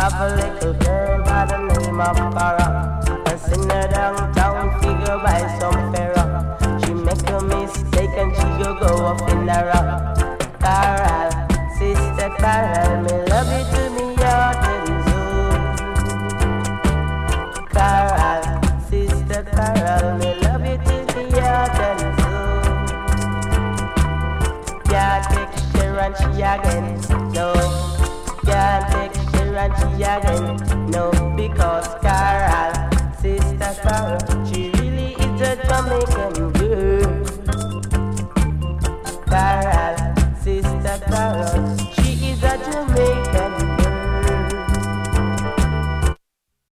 Have a little girl by the name of Cara. I seen her downtown, figure by some fella. She make a mistake and she go off in a rock. Carol, sister Carol, me love you to me heart and soul. Carol, sister Carol, me love you to me heart and soul. Can't take Sharon, she again, no. Can't take Sharon, she again, no. Because Carol, sister Carol, she really is a Jamaican girl. Carol, sister Carol,